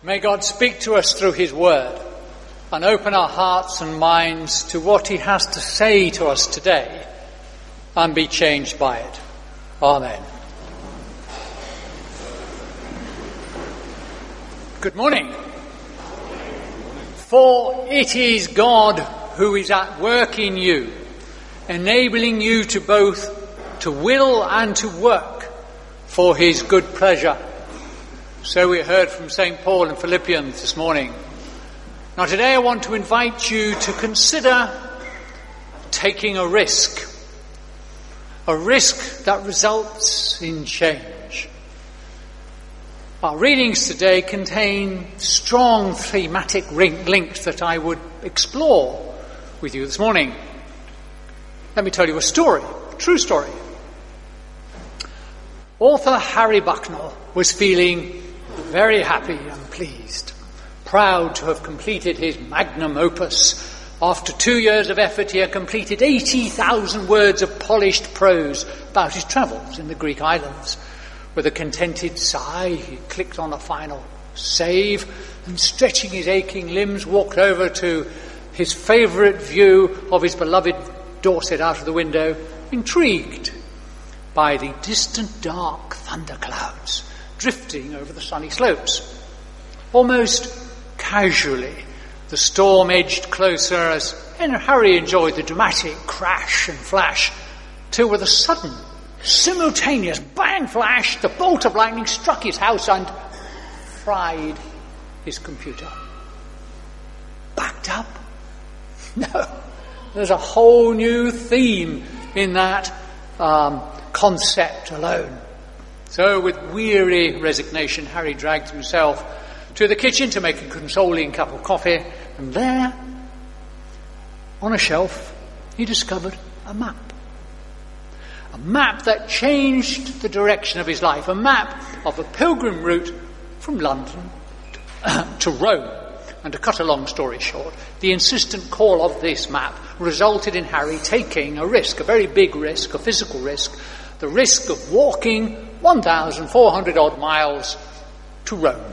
May God speak to us through his word and open our hearts and minds to what he has to say to us today and be changed by it. Amen. Good morning. For it is God who is at work in you, enabling you to both to will and to work for his good pleasure. So we heard from St. Paul in Philippians this morning. Now today I want to invite you to consider taking a risk that results in change. Our readings today contain strong thematic links that I would explore with you this morning. Let me tell you a story, a true story. Author Harry Bucknell was feeling very happy and pleased, proud to have completed his magnum opus. After 2 years of effort, he had completed 80,000 words of polished prose about his travels in the Greek islands. With a contented sigh, he clicked on a final save and, stretching his aching limbs, walked over to his favourite view of his beloved Dorset out of the window, intrigued by the distant dark thunderclouds drifting over the sunny slopes. Almost casually, the storm edged closer as Harry enjoyed the dramatic crash and flash, till with a sudden, simultaneous bang flash, the bolt of lightning struck his house and fried his computer. Backed up? No. There's a whole new theme in that concept alone. So with weary resignation, Harry dragged himself to the kitchen to make a consoling cup of coffee, and there, on a shelf, he discovered a map. A map that changed the direction of his life, a map of a pilgrim route from London to Rome. And to cut a long story short, the insistent call of this map resulted in Harry taking a risk, a very big risk, a physical risk, the risk of walking 1,400 odd miles to Rome.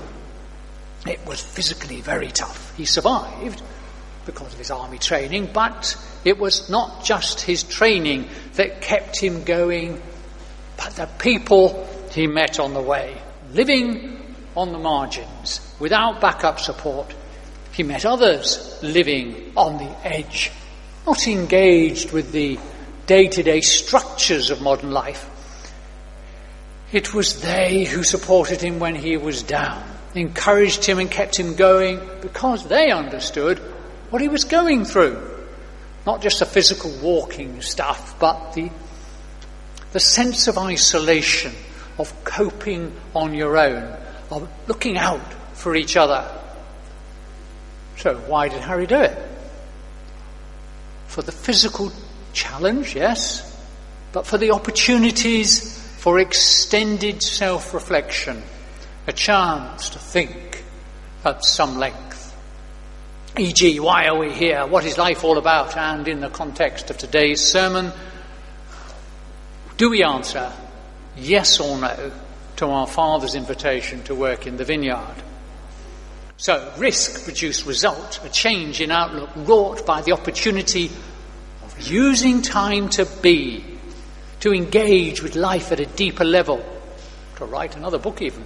It was physically very tough. He survived because of his army training, but it was not just his training that kept him going, but the people he met on the way. Living on the margins, without backup support, he met others living on the edge, not engaged with the day-to-day structures of modern life. It was they who supported him when he was down, encouraged him and kept him going because they understood what he was going through. Not just the physical walking stuff, but the sense of isolation, of coping on your own, of looking out for each other. So why did Harry do it? For the physical challenge, yes, but for the opportunities for extended self-reflection, a chance to think at some length. E.g., why are we here? What is life all about? And in the context of today's sermon, do we answer yes or no to our Father's invitation to work in the vineyard? So, risk produced result, a change in outlook wrought by the opportunity of using time to be, to engage with life at a deeper level, to write another book even.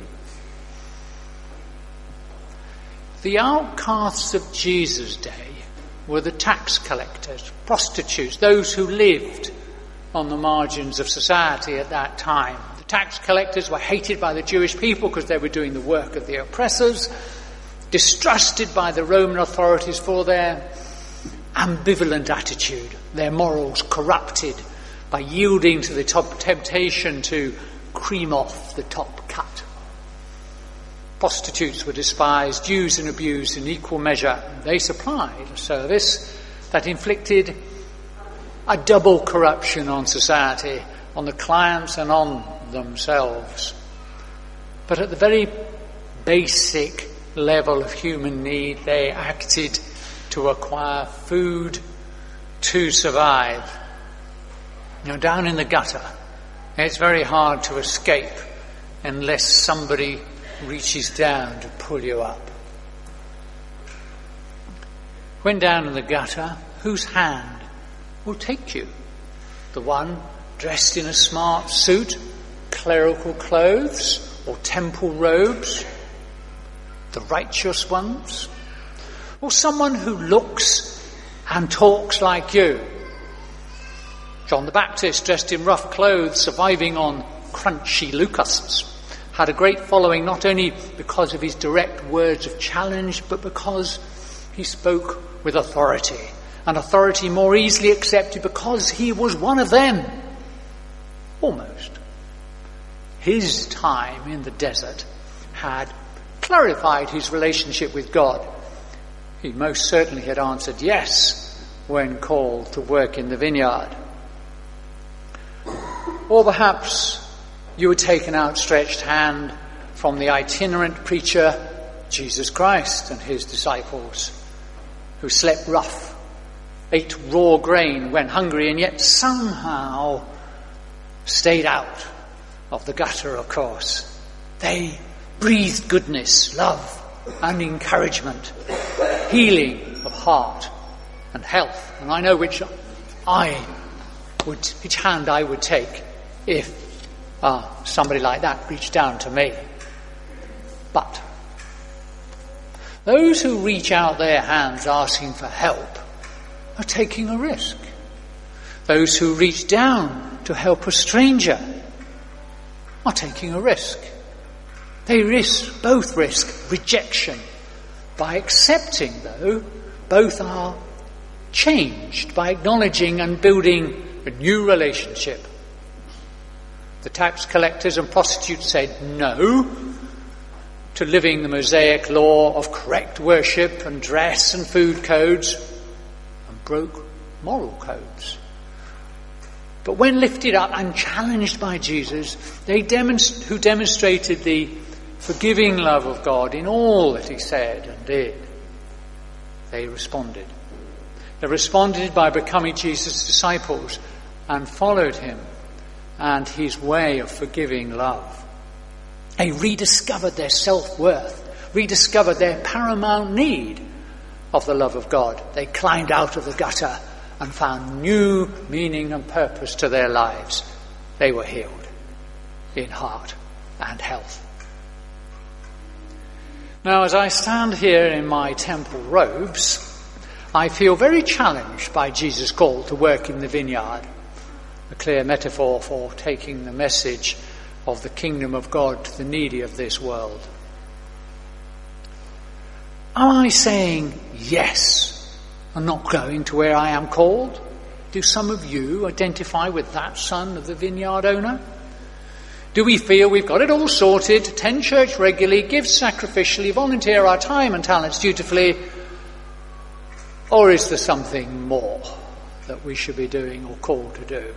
The outcasts of Jesus' day were the tax collectors, prostitutes, those who lived on the margins of society at that time. The tax collectors were hated by the Jewish people because they were doing the work of the oppressors, distrusted by the Roman authorities for their ambivalent attitude, their morals corrupted by yielding to the temptation to cream off the top cut. Prostitutes were despised, used and abused in equal measure. They supplied a service that inflicted a double corruption on society, on the clients and on themselves. But at the very basic level of human need, they acted to acquire food to survive. Down in the gutter, it's very hard to escape unless somebody reaches down to pull you up? When down in the gutter, whose hand will take you? The one dressed in a smart suit, clerical clothes, or temple robes? The righteous ones? Or someone who looks and talks like you? John the Baptist, dressed in rough clothes, surviving on crunchy locusts, had a great following not only because of his direct words of challenge, but because he spoke with authority, an authority more easily accepted because he was one of them. Almost. His time in the desert had clarified his relationship with God. He most certainly had answered yes when called to work in the vineyard. Or perhaps you would take an outstretched hand from the itinerant preacher, Jesus Christ, and his disciples, who slept rough, ate raw grain when hungry, and yet somehow stayed out of the gutter, of course. They breathed goodness, love, and encouragement, healing of heart and health. And I know which hand I would take if somebody like that reached down to me. But those who reach out their hands asking for help are taking a risk. Those who reach down to help a stranger are taking a risk. They both risk rejection. By accepting, though, both are changed by acknowledging and building a new relationship. The tax collectors and prostitutes said no to living the Mosaic law of correct worship and dress and food codes, and broke moral codes. But when lifted up and challenged by Jesus, who demonstrated the forgiving love of God in all that he said and did, they responded. They responded by becoming Jesus' disciples and followed him and his way of forgiving love. They rediscovered their self-worth, rediscovered their paramount need of the love of God. They climbed out of the gutter and found new meaning and purpose to their lives. They were healed in heart and health. Now, as I stand here in my temple robes, I feel very challenged by Jesus' call to work in the vineyard, a clear metaphor for taking the message of the kingdom of God to the needy of this world. Am I saying yes and not going to where I am called? Do some of you identify with that son of the vineyard owner? Do we feel we've got it all sorted, attend church regularly, give sacrificially, volunteer our time and talents dutifully? Or is there something more that we should be doing or called to do?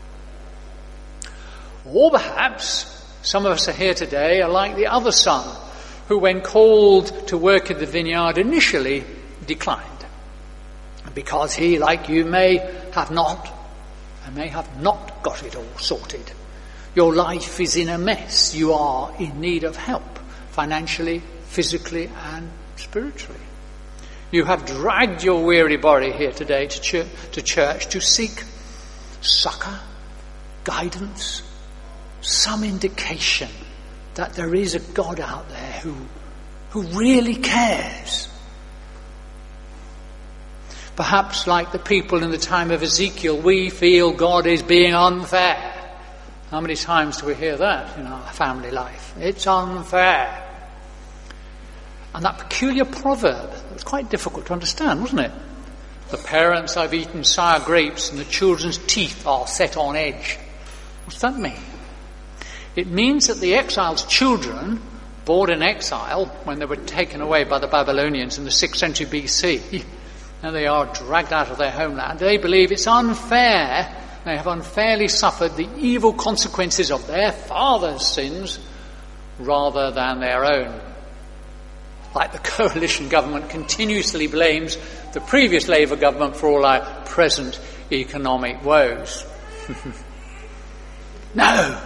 Or perhaps some of us are here today are like the other son who, when called to work in the vineyard, initially declined. Because he, like you, may have not got it all sorted. Your life is in a mess. You are in need of help, financially, physically, and spiritually. You have dragged your weary body here today to church to seek succor, guidance, some indication that there is a God out there who really cares. Perhaps like the people in the time of Ezekiel, we feel God is being unfair. How many times do we hear that in our family life? It's unfair. And that peculiar proverb, it was quite difficult to understand, wasn't it? The parents have eaten sour grapes and the children's teeth are set on edge. What's that mean? It means that the exiles' children, born in exile when they were taken away by the Babylonians in the 6th century BC, and they are dragged out of their homeland, they believe it's unfair. They have unfairly suffered the evil consequences of their father's sins rather than their own. Like the coalition government continuously blames the previous Labour government for all our present economic woes. No,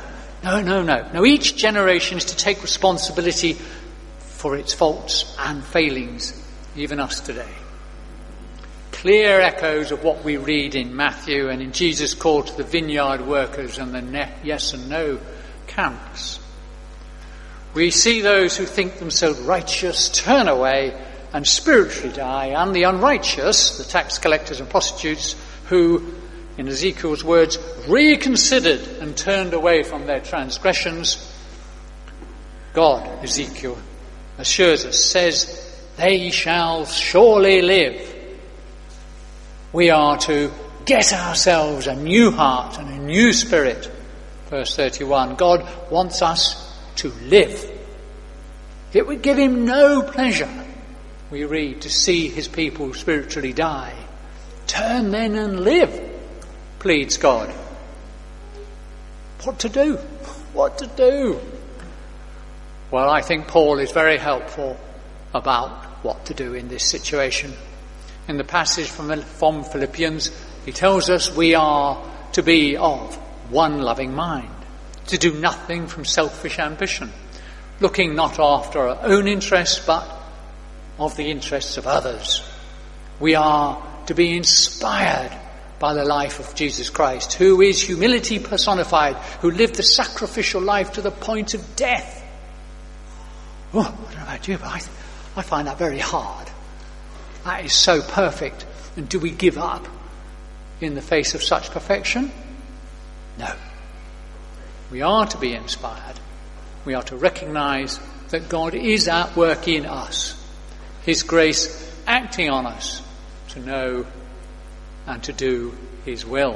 No, each generation is to take responsibility for its faults and failings, even us today. Clear echoes of what we read in Matthew and in Jesus' call to the vineyard workers and the yes and no camps. We see those who think themselves righteous turn away and spiritually die, and the unrighteous, the tax collectors and prostitutes, who, in Ezekiel's words, reconsidered and turned away from their transgressions. God, Ezekiel assures us, says, they shall surely live. We are to get ourselves a new heart and a new spirit. Verse 31, God wants us to live. It would give him no pleasure, we read, to see his people spiritually die. Turn then and live, pleads God. What to do? What to do? Well, I think Paul is very helpful about what to do in this situation. In the passage from Philippians, he tells us we are to be of one loving mind, to do nothing from selfish ambition, looking not after our own interests, but of the interests of others. We are to be inspired by the life of Jesus Christ, who is humility personified, who lived the sacrificial life to the point of death. Oh, I don't know about you, but I find that very hard. That is so perfect. And do we give up in the face of such perfection? No. We are to be inspired. We are to recognise that God is at work in us. His grace acting on us to know and to do his will.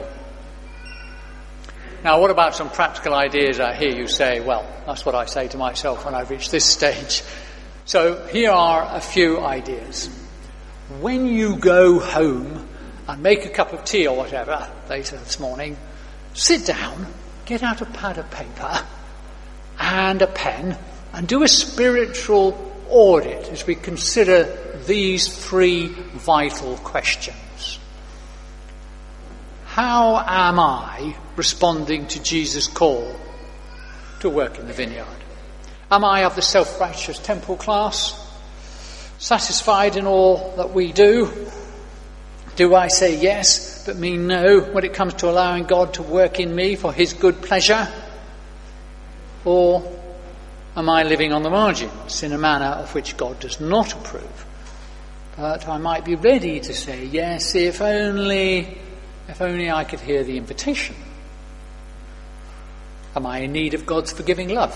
Now, what about some practical ideas? I hear you say, well, that's what I say to myself when I've reached this stage. So here are a few ideas. When you go home and make a cup of tea or whatever later this morning, sit down, get out a pad of paper and a pen and do a spiritual audit as we consider these three vital questions. How am I responding to Jesus' call to work in the vineyard? Am I of the self-righteous temple class, satisfied in all that we do? Do I say yes but mean no when it comes to allowing God to work in me for his good pleasure? Or am I living on the margins in a manner of which God does not approve? But I might be ready to say yes if only I could hear the invitation. Am I in need of God's forgiving love?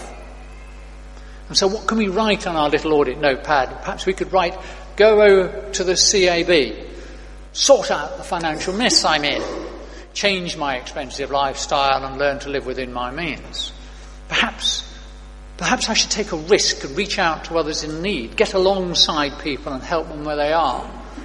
And so what can we write on our little audit notepad? Perhaps we could write, go over to the CAB, sort out the financial mess I'm in, change my expensive lifestyle and learn to live within my means. Perhaps I should take a risk and reach out to others in need, get alongside people and help them where they are.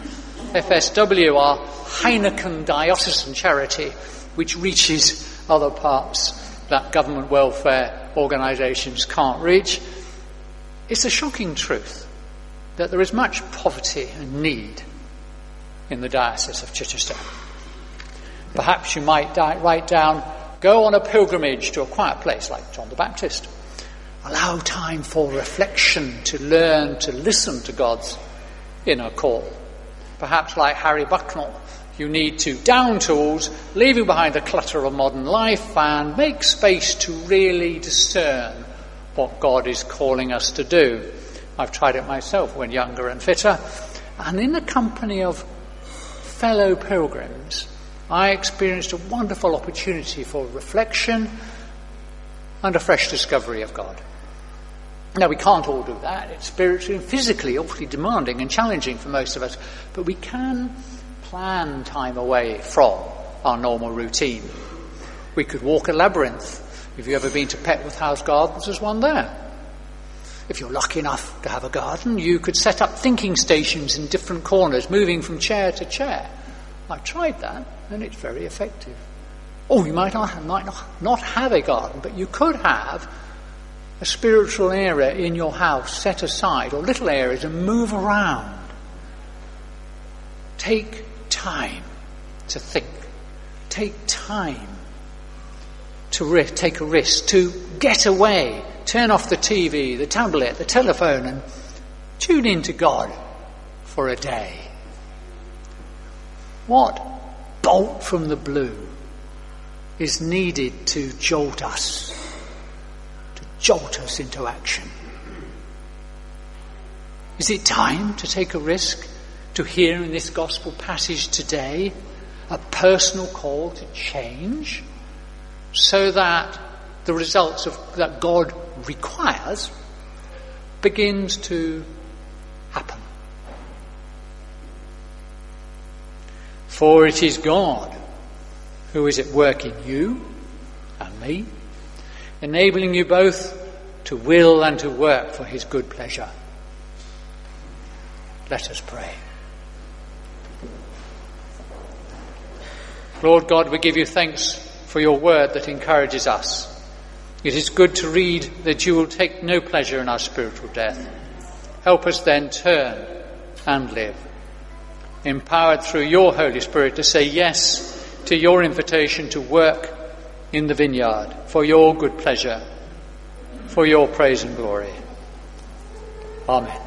FSW, our Heineken diocesan charity, which reaches other parts that government welfare organisations can't reach. It's a shocking truth that there is much poverty and need in the Diocese of Chichester. Perhaps you might write down, go on a pilgrimage to a quiet place like John the Baptist. Allow time for reflection to learn to listen to God's inner call. Perhaps like Harry Bucknell, you need to down tools, leaving behind the clutter of modern life and make space to really discern what God is calling us to do. I've tried it myself when younger and fitter, and in the company of fellow pilgrims, I experienced a wonderful opportunity for reflection and a fresh discovery of God. Now, we can't all do that. It's spiritually and physically awfully demanding and challenging for most of us, but we can plan time away from our normal routine. We could walk a labyrinth. If you've ever been to Petworth House Gardens, there's one there. If you're lucky enough to have a garden, you could set up thinking stations in different corners, moving from chair to chair. I've tried that, and it's very effective. Or you might not have a garden, but you could have a spiritual area in your house set aside, or little areas, and move around. Take time to think. Take time to take a risk, to get away, turn off the TV, the tablet, the telephone, and tune in to God for a day. What bolt from the blue is needed to jolt us into action? Is it time to take a risk, to hear in this gospel passage today a personal call to change, so that the results that God requires begins to happen? For it is God who is at work in you and me, enabling you both to will and to work for his good pleasure. Let us pray. Lord God, we give you thanks for your word that encourages us. It is good to read that you will take no pleasure in our spiritual death. Help us then turn and live, empowered through your Holy Spirit to say yes to your invitation to work in the vineyard for your good pleasure, for your praise and glory. Amen.